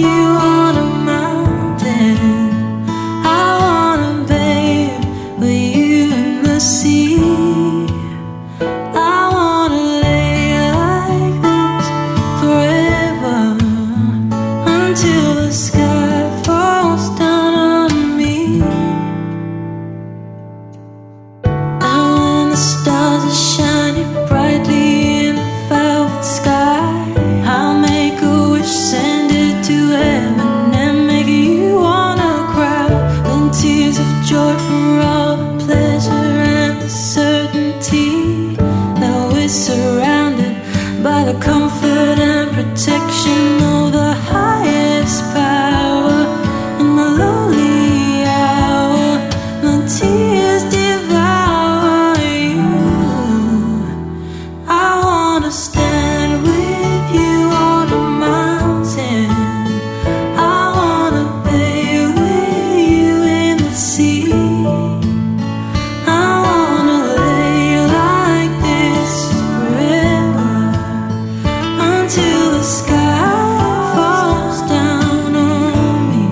you on a mountain. I wanna bathe with you in the sea. I wanna lay like this forever until the sky falls down on me. And when the stars are shining brightly in the velvet sky, I'll make a wish, send it to heaven, and make you wanna cry. Then tears of joy for all the pleasure and the certainty that we're surrounded by the comfort and protection of the highest power. In the lonely hour, the tears devour you. I wanna stand with you on a mountain. I wanna bathe with you in the sea. I wanna lay like this forever until the sky falls down on me.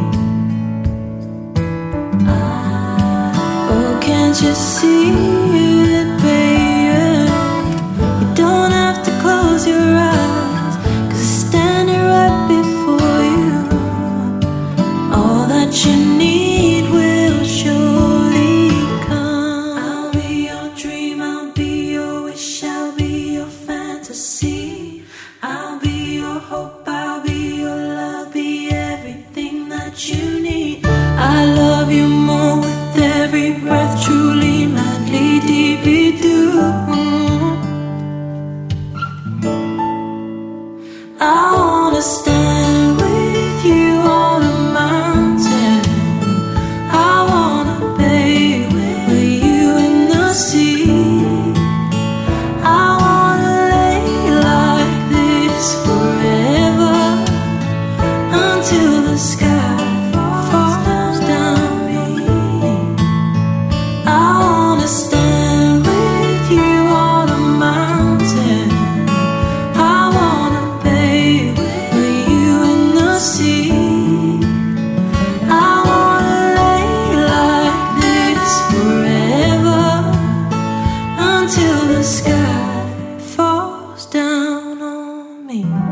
Oh, can't you see it, baby? You don't have to close your eyes, 'cause standing right before you, all that you need will surely come. I'll be your dream, I'll be your wish, I'll be your fantasy. I'll be your hope, I'll be your love, be everything that you need. I love you more with every breath, truly, madly, deeply do. I wanna stand with you on a mountain. I wanna bathe with you in the sea. I wanna lay like this forever until the sky falls down me. I wanna stand with you on a mountain. I wanna bathe with you in the sea. I wanna lay like this forever until the sky falls down on me.